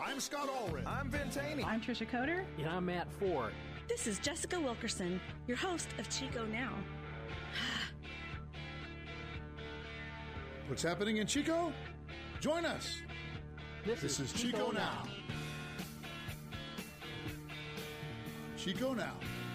I'm Scott Allred. I'm Ben Taney. I'm Trisha Coder. And I'm Matt Ford. This is Jessica Wilkerson, your host of Chico Now. What's happening in Chico? Join us. This is Chico Now. Chico Now.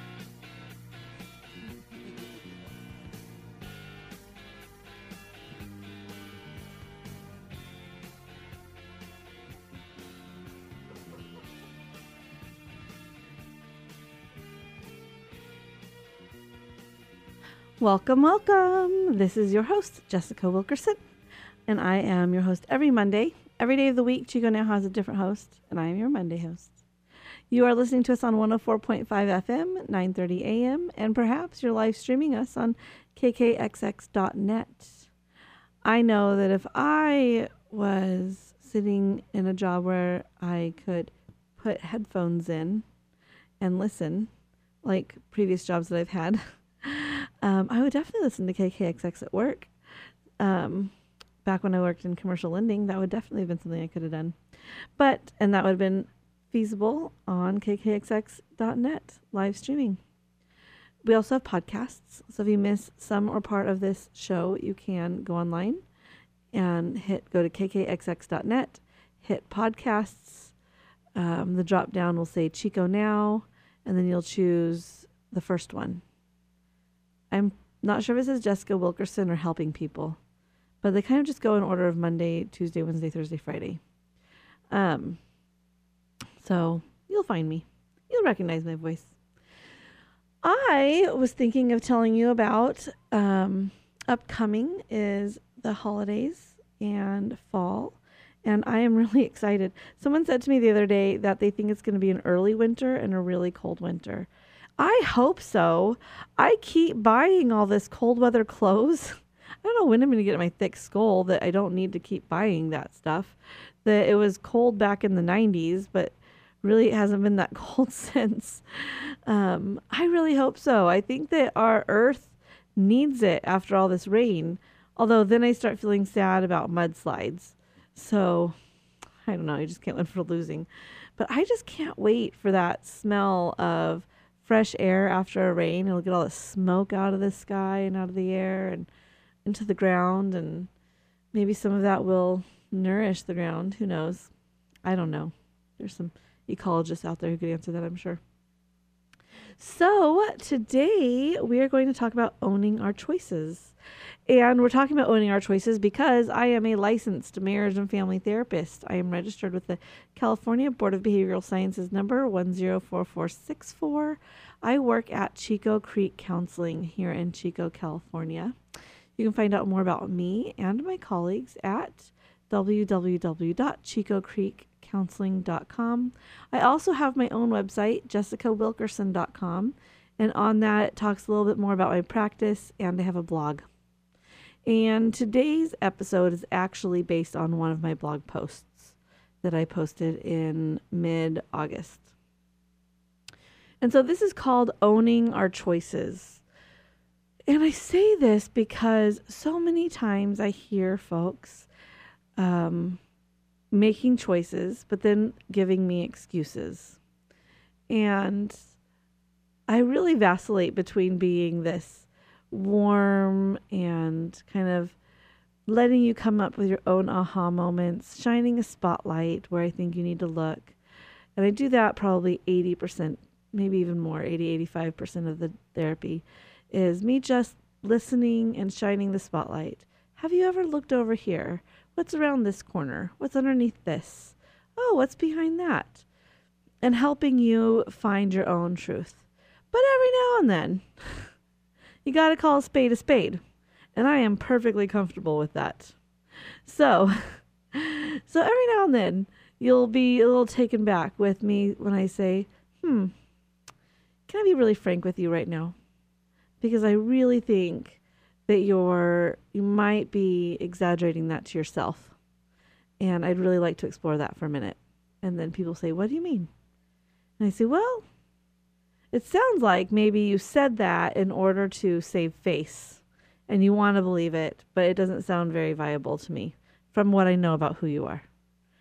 Welcome, welcome. This is your host, Jessica Wilkerson, and I am your host every Monday. Every day of the week, Chico Now has a different host, and I am your Monday host. You are listening to us on 104.5 FM, 9:30 a.m., and perhaps you're live streaming us on kkxx.net. I know that if I was sitting in a job where I could put headphones in and listen, like previous jobs that I've had, I would definitely listen to KKXX at work. Back when I worked in commercial lending, that would definitely have been something I could have done. And that would have been feasible on kkxx.net live streaming. We also have podcasts. So if you miss some or part of this show, you can go online and go to kkxx.net, hit podcasts. The drop down will say Chico Now, and then you'll choose the first one. I'm not sure if it says Jessica Wilkerson or Helping People, but they kind of just go in order of Monday, Tuesday, Wednesday, Thursday, Friday. So you'll find me. You'll recognize my voice. I was thinking of telling you about upcoming is the holidays and fall, and I am really excited. Someone said to me the other day that they think it's going to be an early winter and a really cold winter. I hope so. I keep buying all this cold weather clothes. I don't know when I'm going to get my thick skull that I don't need to keep buying that stuff. That it was cold back in the 90s, but really it hasn't been that cold since. I really hope so. I think that our earth needs it after all this rain. Although then I start feeling sad about mudslides. So I don't know. I just can't win for losing. But I just can't wait for that smell of fresh air after a rain. It'll get all the smoke out of the sky and out of the air and into the ground, and maybe some of that will nourish the ground. Who knows? I don't know. There's some ecologists out there who could answer that, I'm sure. So today we are going to talk about owning our choices. And we're talking about owning our choices because I am a licensed marriage and family therapist. I am registered with the California Board of Behavioral Sciences number 104464. I work at Chico Creek Counseling here in Chico, California. You can find out more about me and my colleagues at www.chicocreekcounseling.com. I also have my own website, jessicawilkerson.com, and on that it talks a little bit more about my practice, and I have a blog. And today's episode is actually based on one of my blog posts that I posted in mid-August. And so this is called Owning Our Choices. And I say this because so many times I hear folks making choices, but then giving me excuses. And I really vacillate between being this warm and kind of letting you come up with your own aha moments, shining a spotlight where I think you need to look. And I do that probably 80%, maybe even more, 80-85% of the therapy is me just listening and shining the spotlight. Have you ever looked over here? What's around this corner? What's underneath this? Oh, what's behind that? And helping you find your own truth. But every now and then, you got to call a spade. And I am perfectly comfortable with that. So every now and then, you'll be a little taken back with me when I say, can I be really frank with you right now? Because I really think that you might be exaggerating that to yourself. And I'd really like to explore that for a minute. And then people say, what do you mean? And I say, well, it sounds like maybe you said that in order to save face. And you want to believe it, but it doesn't sound very viable to me from what I know about who you are.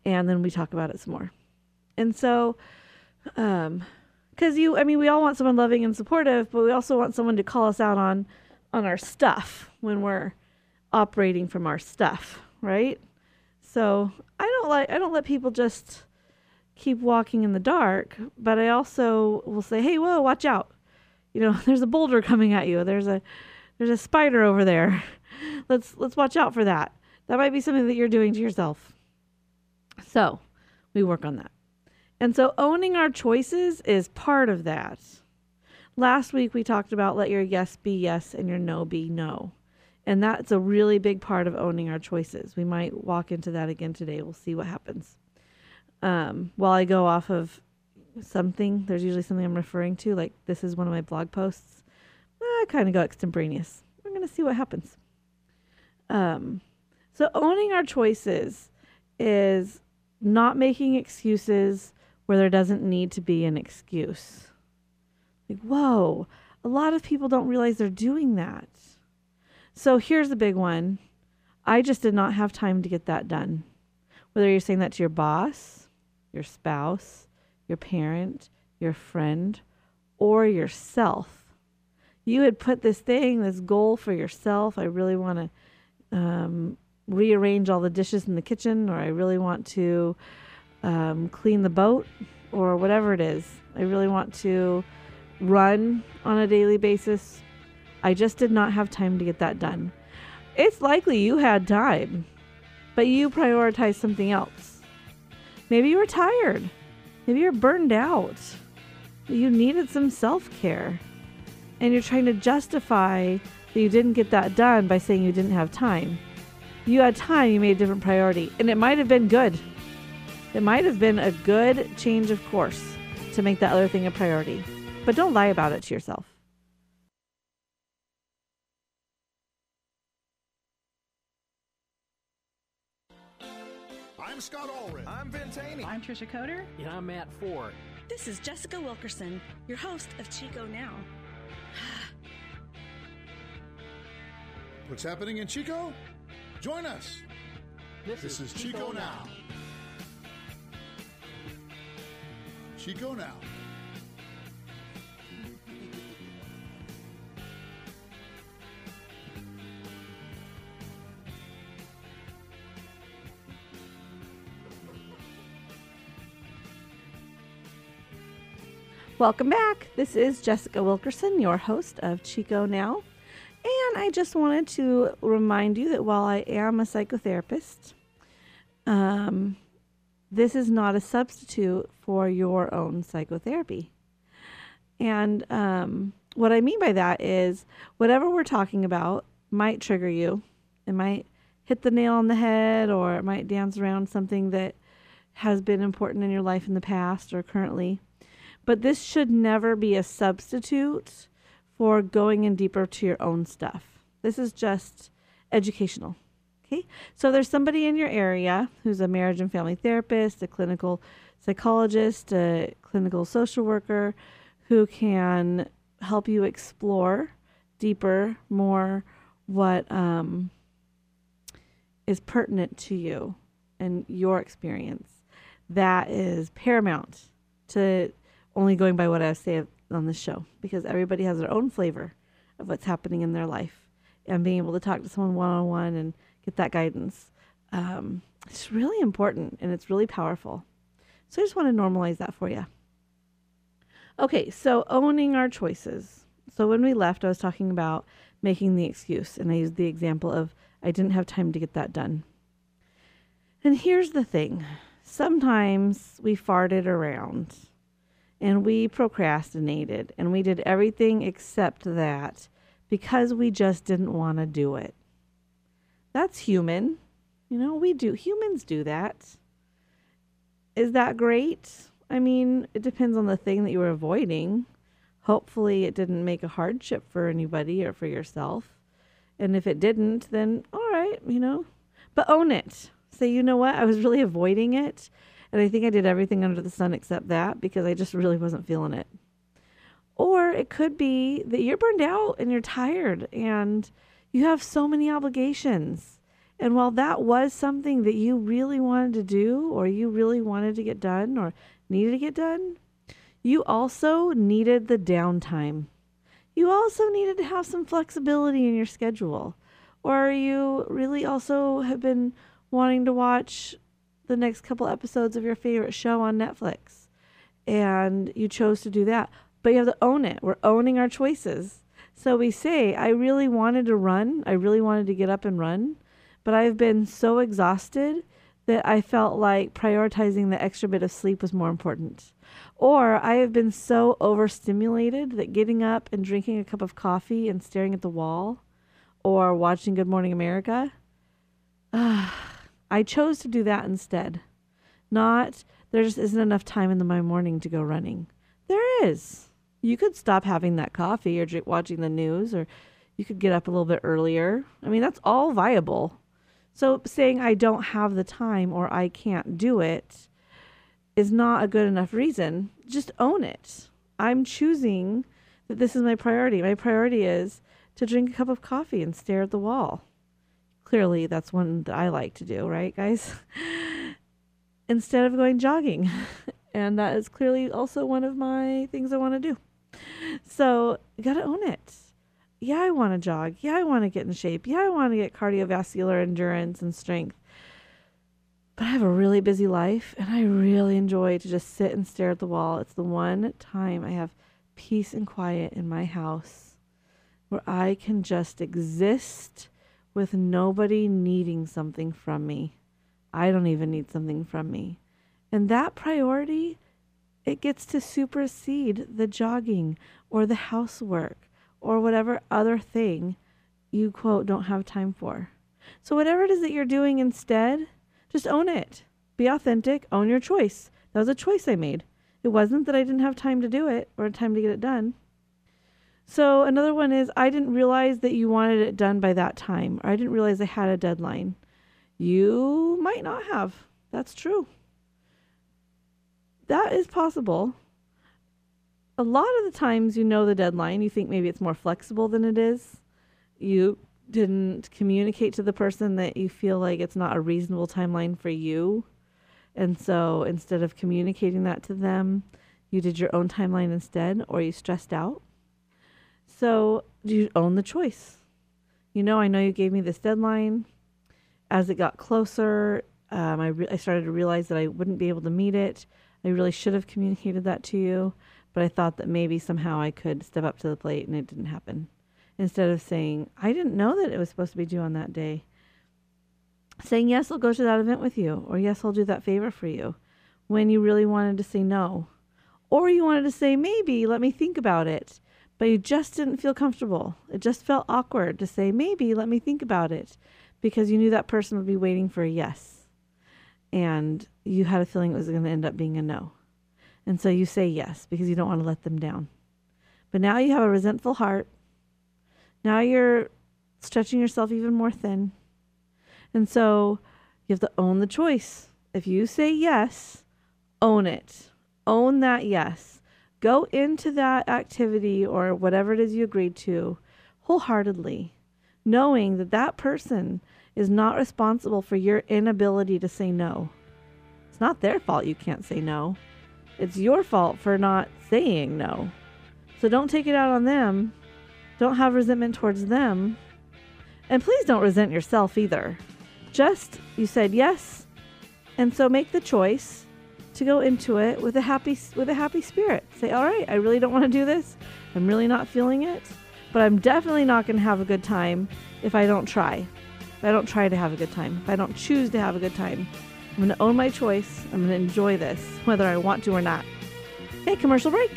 And then we talk about it some more. And so, because we all want someone loving and supportive, but we also want someone to call us out on our stuff when we're operating from our stuff, right? So I don't let people just keep walking in the dark, but I also will say, hey, whoa, watch out. There's a boulder coming at you. There's a spider over there. Let's watch out for that. That might be something that you're doing to yourself. So we work on that. And so owning our choices is part of that. Last week we talked about let your yes be yes and your no be no. And that's a really big part of owning our choices. We might walk into that again today. We'll see what happens. While I go off of something, there's usually something I'm referring to, like this is one of my blog posts. I kind of go extemporaneous. We're going to see what happens. So owning our choices is not making excuses where there doesn't need to be an excuse. Like, whoa, a lot of people don't realize they're doing that. So here's the big one. I just did not have time to get that done. Whether you're saying that to your boss, your spouse, your parent, your friend, or yourself. You had put this goal for yourself. I really want to rearrange all the dishes in the kitchen, or I really want to clean the boat, or whatever it is. I really want to run on a daily basis. I just did not have time to get that done. It's likely you had time, but you prioritized something else. Maybe you were tired. Maybe you're burned out. You needed some self-care. And you're trying to justify that you didn't get that done by saying you didn't have time. You had time, you made a different priority. And it might have been good. It might have been a good change of course to make that other thing a priority. But don't lie about it to yourself. I'm Scott Allred. I'm Ben Taney. I'm Trisha Coder. And I'm Matt Ford. This is Jessica Wilkerson, your host of Chico Now. What's happening in Chico? Join us. This is Chico Now. Chico Now. Welcome back. This is Jessica Wilkerson, your host of Chico Now. And I just wanted to remind you that while I am a psychotherapist, this is not a substitute for your own psychotherapy. And what I mean by that is whatever we're talking about might trigger you. It might hit the nail on the head, or it might dance around something that has been important in your life in the past or currently. But this should never be a substitute for going in deeper to your own stuff. This is just educational. Okay? So there's somebody in your area who's a marriage and family therapist, a clinical psychologist, a clinical social worker who can help you explore deeper, more what is pertinent to you and your experience. That is paramount to only going by what I say on this show, because everybody has their own flavor of what's happening in their life, and being able to talk to someone one-on-one and get that guidance. It's really important, and it's really powerful. So I just want to normalize that for you. Okay, so owning our choices. So when we left, I was talking about making the excuse, and I used the example of I didn't have time to get that done. And here's the thing. Sometimes we farted around, and we procrastinated, and we did everything except that because we just didn't want to do it. That's human. Humans do that. Is that great? I mean, it depends on the thing that you were avoiding. Hopefully it didn't make a hardship for anybody or for yourself. And if it didn't, then all right, but own it. Say, you know what? I was really avoiding it. And I think I did everything under the sun except that because I just really wasn't feeling it. Or it could be that you're burned out and you're tired and you have so many obligations. And while that was something that you really wanted to do, or you really wanted to get done, or needed to get done, you also needed the downtime. You also needed to have some flexibility in your schedule. Or you really also have been wanting to watch the next couple episodes of your favorite show on Netflix, and you chose to do that. But you have to own it. We're owning our choices. So we say, I really wanted to run. I really wanted to get up and run. But I've been so exhausted that I felt like prioritizing the extra bit of sleep was more important. Or I have been so overstimulated that getting up and drinking a cup of coffee and staring at the wall or watching Good Morning America, I chose to do that instead. Not, there just isn't enough time in my morning to go running. There is. You could stop having that coffee or watching the news, or you could get up a little bit earlier. I mean, that's all viable. So saying I don't have the time or I can't do it is not a good enough reason. Just own it. I'm choosing that this is my priority. My priority is to drink a cup of coffee and stare at the wall. Clearly, that's one that I like to do, right, guys? Instead of going jogging. And that is clearly also one of my things I want to do. So you got to own it. Yeah, I want to jog. Yeah, I want to get in shape. Yeah, I want to get cardiovascular endurance and strength. But I have a really busy life, and I really enjoy to just sit and stare at the wall. It's the one time I have peace and quiet in my house where I can just exist with nobody needing something from me. I don't even need something from me. And that priority, it gets to supersede the jogging or the housework or whatever other thing you, quote, don't have time for. So whatever it is that you're doing instead, just own it. Be authentic. Own your choice. That was a choice I made. It wasn't that I didn't have time to do it or time to get it done. So another one is, I didn't realize that you wanted it done by that time, or I didn't realize I had a deadline. You might not have. That's true. That is possible. A lot of the times you know the deadline. You think maybe it's more flexible than it is. You didn't communicate to the person that you feel like it's not a reasonable timeline for you. And so instead of communicating that to them, you did your own timeline instead, or you stressed out. So you own the choice. I know you gave me this deadline. As it got closer, I started to realize that I wouldn't be able to meet it. I really should have communicated that to you, but I thought that maybe somehow I could step up to the plate, and it didn't happen. Instead of saying, I didn't know that it was supposed to be due on that day. Saying, yes, I'll go to that event with you, or yes, I'll do that favor for you, when you really wanted to say no. Or you wanted to say, maybe, let me think about it, but you just didn't feel comfortable. It just felt awkward to say, maybe, let me think about it, because you knew that person would be waiting for a yes. And you had a feeling it was going to end up being a no. And so you say yes because you don't want to let them down. But now you have a resentful heart. Now you're stretching yourself even more thin. And so you have to own the choice. If you say yes, own it. Own that yes. Go into that activity or whatever it is you agreed to wholeheartedly, knowing that that person is not responsible for your inability to say no. It's not their fault you can't say no. It's your fault for not saying no. So don't take it out on them. Don't have resentment towards them. And please don't resent yourself either. Just, you said yes, and so make the choice to go into it with a happy spirit. Say, all right, I really don't want to do this. I'm really not feeling it, but I'm definitely not going to have a good time if I don't try. If I don't try to have a good time, if I don't choose to have a good time, I'm going to own my choice. I'm going to enjoy this, whether I want to or not. Okay, commercial break.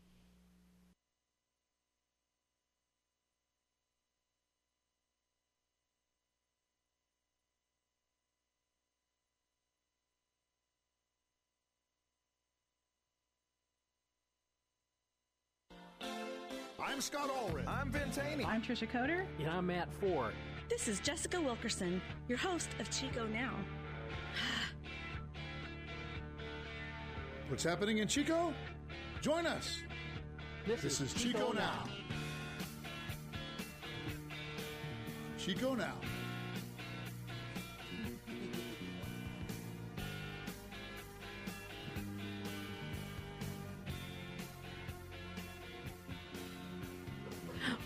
I'm Scott Allred. I'm Ben Taney. I'm Trisha Coder. And I'm Matt Ford. This is Jessica Wilkerson, your host of Chico Now. What's happening in Chico? Join us. This is Chico Now. Chico Now.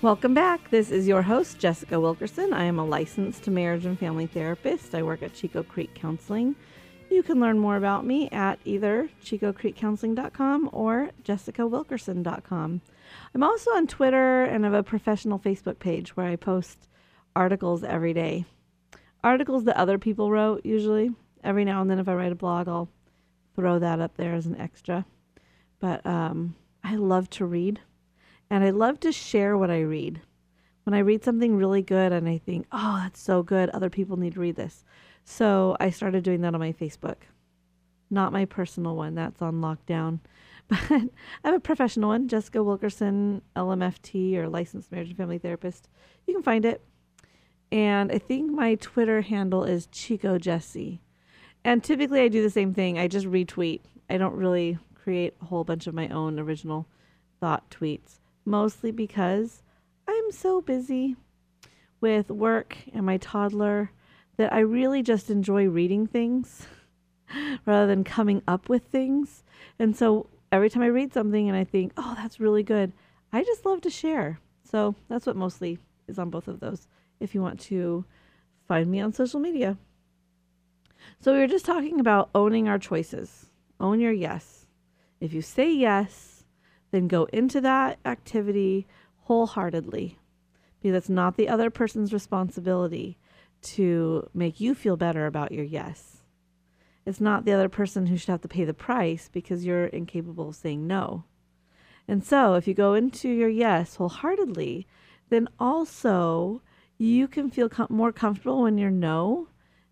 Welcome back. This is your host, Jessica Wilkerson. I am a licensed marriage and family therapist. I work at Chico Creek Counseling. You can learn more about me at either chicocreekcounseling.com or jessicawilkerson.com. I'm also on Twitter and have a professional Facebook page where I post articles every day. Articles that other people wrote, usually. Every now and then if I write a blog, I'll throw that up there as an extra. But I love to read. And I love to share what I read. When I read something really good and I think, oh, that's so good, other people need to read this. So I started doing that on my Facebook. Not my personal one, that's on lockdown. But I have a professional one, Jessica Wilkerson, LMFT, or Licensed Marriage and Family Therapist. You can find it. And I think my Twitter handle is Chico Jessie. And typically I do the same thing. I just retweet. I don't really create a whole bunch of my own original thought tweets. Mostly because I'm so busy with work and my toddler that I really just enjoy reading things rather than coming up with things. And so every time I read something and I think, oh, that's really good, I just love to share. So that's what mostly is on both of those if you want to find me on social media. So we were just talking about owning our choices. Own your yes. If you say yes, then go into that activity wholeheartedly, because it's not the other person's responsibility to make you feel better about your yes. It's not the other person who should have to pay the price because you're incapable of saying no. And so if you go into your yes wholeheartedly, then also you can feel more comfortable when your no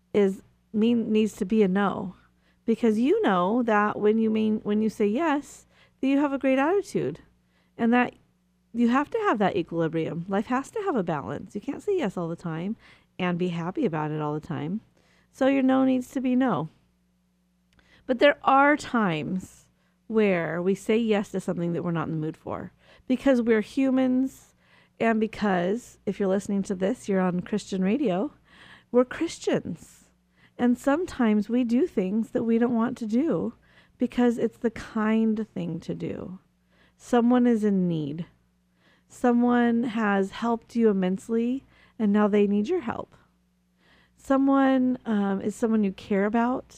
needs to be a no, because you know that when you say yes, that you have a great attitude, and that you have to have that equilibrium. Life has to have a balance. You can't say yes all the time and be happy about it all the time. So your no needs to be no. But there are times where we say yes to something that we're not in the mood for, because we're humans, and because if you're listening to this, you're on Christian radio, we're Christians. And sometimes we do things that we don't want to do because it's the kind thing to do. Someone is in need. Someone has helped you immensely, and now they need your help. Someone is someone you care about,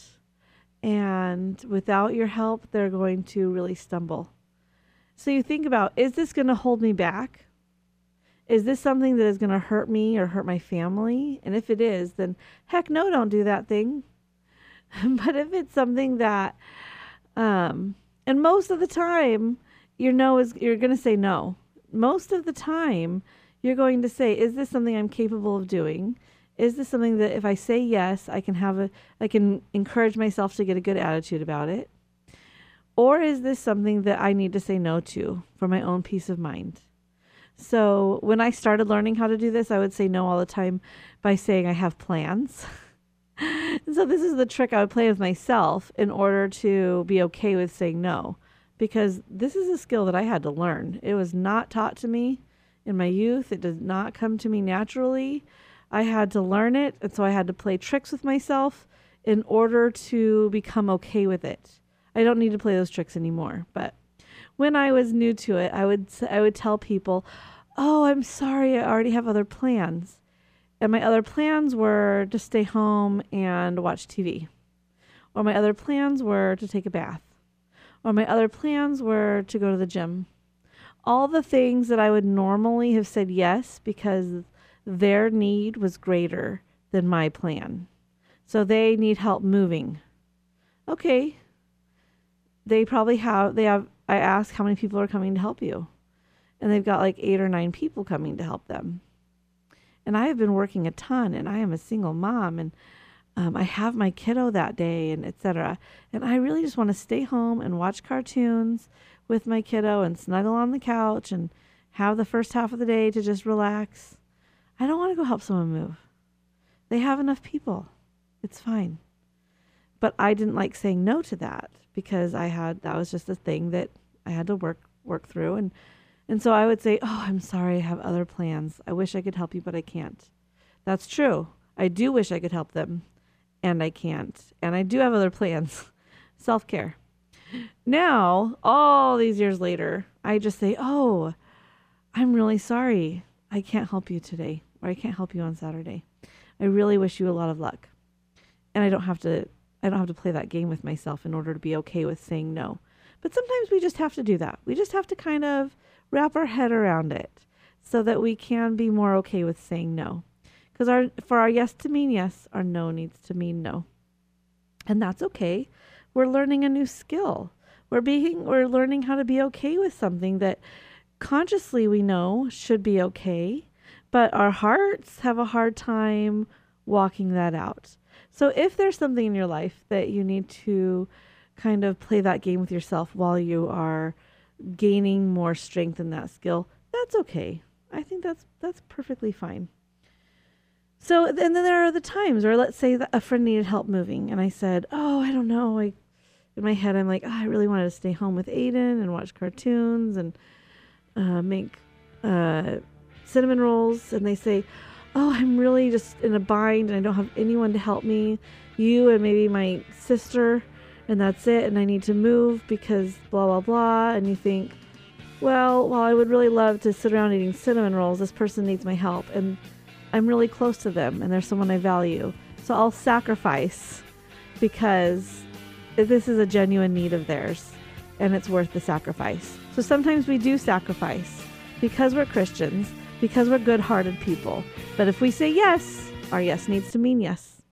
and without your help, they're going to really stumble. So you think about, is this going to hold me back? Is this something that is going to hurt me or hurt my family? And if it is, then heck no, don't do that thing. But if it's something that, and most of the time, you're going to say no. Most of the time, you're going to say, is this something I'm capable of doing? Is this something that if I say yes, I can encourage myself to get a good attitude about it? Or is this something that I need to say no to for my own peace of mind? So when I started learning how to do this, I would say no all the time by saying I have plans. And so this is the trick I would play with myself in order to be okay with saying no, because this is a skill that I had to learn. It was not taught to me in my youth. It did not come to me naturally. I had to learn it, and so I had to play tricks with myself in order to become okay with it. I don't need to play those tricks anymore, but when I was new to it, I would tell people, oh, I'm sorry, I already have other plans. And my other plans were to stay home and watch TV. Or my other plans were to take a bath. Or my other plans were to go to the gym. All the things that I would normally have said yes because their need was greater than my plan. So they need help moving. Okay. I ask how many people are coming to help you. And they've got like 8 or 9 people coming to help them. And I have been working a ton, and I am a single mom, and I have my kiddo that day, and etc. And I really just want to stay home and watch cartoons with my kiddo and snuggle on the couch and have the first half of the day to just relax. I don't want to go help someone move. They have enough people. It's fine. But I didn't like saying no to that because that was just a thing that I had to work through. And so I would say, oh, I'm sorry, I have other plans. I wish I could help you, but I can't. That's true. I do wish I could help them, and I can't. And I do have other plans. Self-care. Now, all these years later, I just say, oh, I'm really sorry. I can't help you today, or I can't help you on Saturday. I really wish you a lot of luck. And I don't have to play that game with myself in order to be okay with saying no. But sometimes we just have to do that. We just have to kind of wrap our head around it so that we can be more okay with saying no. Because for our yes to mean yes, our no needs to mean no. And that's okay. We're learning a new skill. We're learning how to be okay with something that consciously we know should be okay, but our hearts have a hard time walking that out. So if there's something in your life that you need to kind of play that game with yourself while you are gaining more strength in that skill, that's okay. I think that's perfectly fine. So, and then there are the times where, let's say that a friend needed help moving, and I said, oh, I don't know. In my head, I'm like, oh, I really wanted to stay home with Aiden and watch cartoons and make cinnamon rolls. And they say, oh, I'm really just in a bind and I don't have anyone to help me. You and maybe my sister, and that's it. And I need to move because blah, blah, blah. And you think, well, while I would really love to sit around eating cinnamon rolls, this person needs my help. And I'm really close to them and they're someone I value. So I'll sacrifice because this is a genuine need of theirs and it's worth the sacrifice. So sometimes we do sacrifice because we're Christians, because we're good-hearted people. But if we say yes, our yes needs to mean yes.